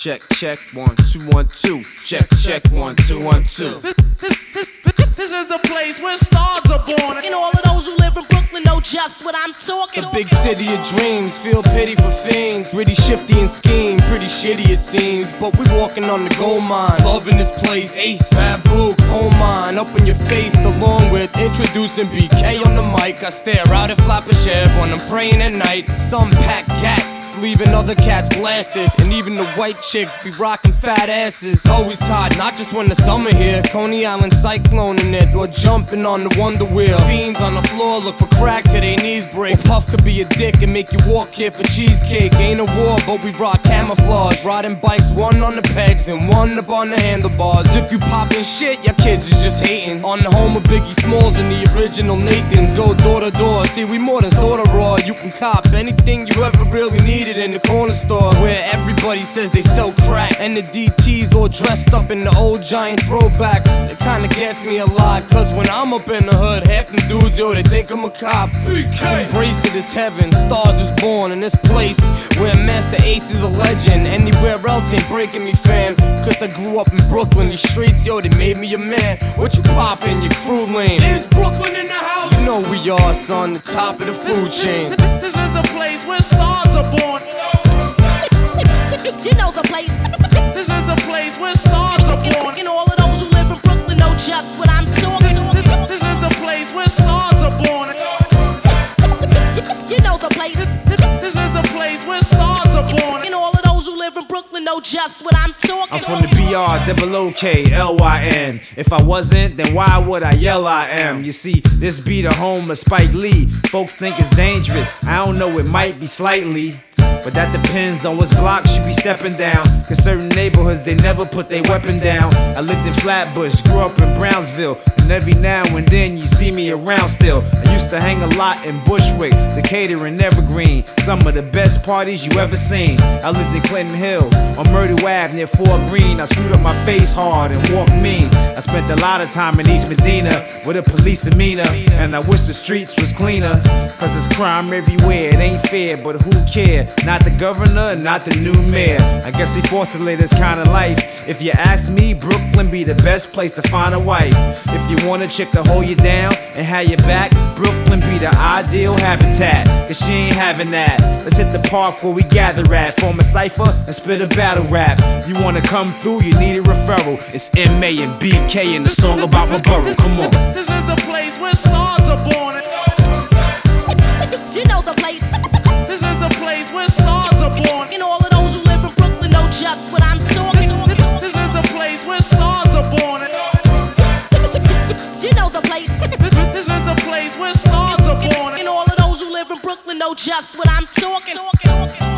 Check, check, 1, 2, 1, 2. Check, check, 1, 2, 1, 2. This is the place where stars are born. And all of those who live in Brooklyn know just what I'm talking. The big city of dreams, feel pity for fiends. Really shifty and scheme, pretty shitty it seems. But we walking on the gold mine, loving this place. Ace, Babu, coal mine, up in your face. Along with introducing BK on the mic. I stare out at Flapper when I'm praying at night. Some pack cats, leaving other cats blasted. And even the white chicks be rocking fat asses. Always hot, not just when the summer here. Coney Island cyclone in it, or jumping on the Wonder Wheel. Fiends on the floor look for crack till their knees break. Or Puff could be a dick and make you walk here for cheesecake. Ain't a war, but we rock camouflage. Riding bikes, one on the pegs and one up on the handlebars. If you poppin' shit, your kids is just hating. On the home of Biggie Smalls and the original Nathans. Go door to door, see we more than sorta raw. You can cop anything you ever really needed in the corner store, where everybody says they sell crack. And the DTs all dressed up in the old giant throwbacks. It kinda gets me a lot, cause when I'm up in the hood, half them dudes, yo, they think I'm a cop. BK. Embrace it, it's heaven, stars is born in this place where Master Ace is a legend. Anywhere else ain't breaking me, fam, cause I grew up in Brooklyn. These streets, yo, they made me a man. What you poppin', your crew lane? Is Brooklyn in the house? You know we are, son, the top of the food chain. This is the place where stars are born. You know the place. This is the place where stars are born. And all of those who live in Brooklyn know just what I'm talking. This is the place where stars are born. You know the place. This is the place where stars are born. And all of those who live in Brooklyn know just what I'm talking. I'm from the BR-OOK-LYN. If I wasn't, then why would I yell I am? You see, this be the home of Spike Lee. Folks think it's dangerous. I don't know, it might be slightly. But that depends on which blocks you be stepping down. Cause certain neighborhoods, they never put their weapon down. I lived in Flatbush, grew up in Brownsville. And every now and then you see me around still. I used to hang a lot in Bushwick, Decatur and Evergreen. Some of the best parties you ever seen. I lived in Clinton Hills, on Myrtle Ave near Fort Greene. I screwed up my face hard and walked mean. I spent a lot of time in East Medina with a police demeanor. And I wish the streets was cleaner. Cause there's crime everywhere, it ain't fair, but who care? Not the governor, not the new mayor. I guess we forced to live this kind of life. If you ask me, Brooklyn be the best place to find a wife. If you want a chick to hold you down and have your back, Brooklyn be the ideal habitat. Cause she ain't having that. Let's hit the park where we gather at. Form a cypher and spit a battle rap. You wanna come through, you need a referral. It's M.A. and BK and the song about my borough. Come on. This is the place where stars are born. You know the place. This is the place where stars are born. And all of those who live in Brooklyn know just what I'm talking. This is the place where stars are born. You know the place. This is the place where stars are born. And all of those who live in Brooklyn know just what I'm talking.